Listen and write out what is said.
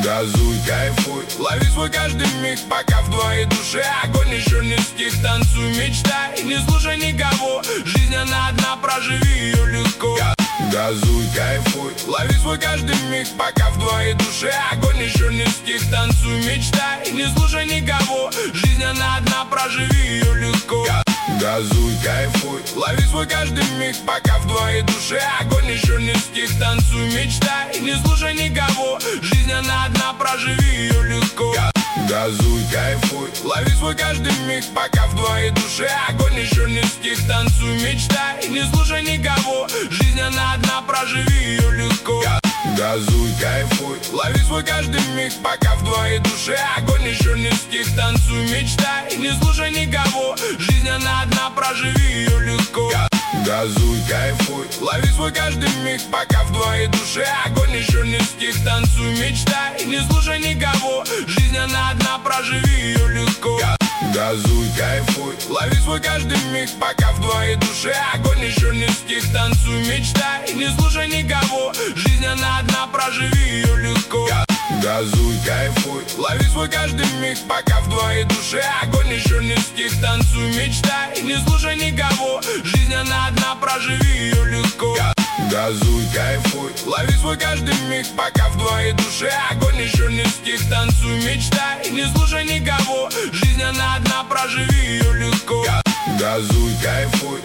Газуй, кайфуй, лови свой каждый миг, пока в твоей душе огонь еще не стих. Танцуй, мечтай, не слушай никого, жизнь она одна, проживи ее легко. Газуй, кайфуй, лови свой каждый миг, пока в твоей душе огонь еще не стих. Танцуй, мечтай, не слушай никого, жизнь она одна, проживи ее легко. Газуй, кайфуй, лови свой каждый миг, пока в твоей душе огонь еще не стих. Танцуй, мечтай, не слушай никого, жизнь она одна, проживи ее легко. Газуй, кайфуй, лови свой каждый миг, пока в твоей душе огонь еще не стих. Танцуй, мечтай, не слушай никого, жизнь она одна, проживи ее легко. Газуй, кайфуй, лови свой каждый миг, пока в твоей душе огонь еще не стих. Танцуй, мечтай, не слушай никого, жизнь она одна, проживи ее легко. Газуй, кайфуй, лови свой каждый миг, пока в твоей душе огонь еще не стих. Танцуй, мечтай, не слушай никого, жизнь она одна, проживи ее легко. Газуй, кайфуй, лови свой каждый миг, пока в твоей душе огонь еще не стих. Танцуй, мечтай, не слушай никого, жизнь она одна, проживи ее легко. Газуй, кайфуй, лови свой каждый миг, пока в твоей душе огонь еще не стих. Танцуй, мечтай, не слушай никого, жизнь она одна, проживи ее легко. Газуй, кайфуй, лови свой каждый миг, пока в твоей душе огонь еще не стих. Танцуй, мечтай, не слушай никого, жизнь она одна, проживи ее легко. Газуй, кайфуй,